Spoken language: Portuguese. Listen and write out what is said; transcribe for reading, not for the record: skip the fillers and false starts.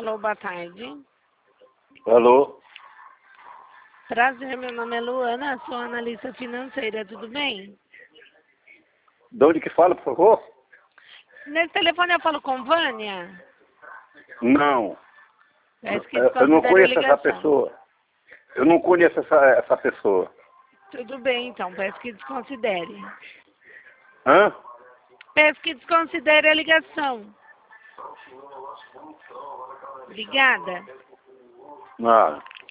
Alô, boa tarde. Alô? Prazer, meu nome é Luana, sou analista financeira, tudo bem? De onde que fala, por favor? Nesse telefone eu falo com Vânia? Não. Peço que Eu não desconsidere a conheço essa ligação. pessoa. Eu não conheço essa pessoa. Tudo bem, então, peço que desconsidere. Hã? Peço que desconsidere a ligação. Obrigada. Ah.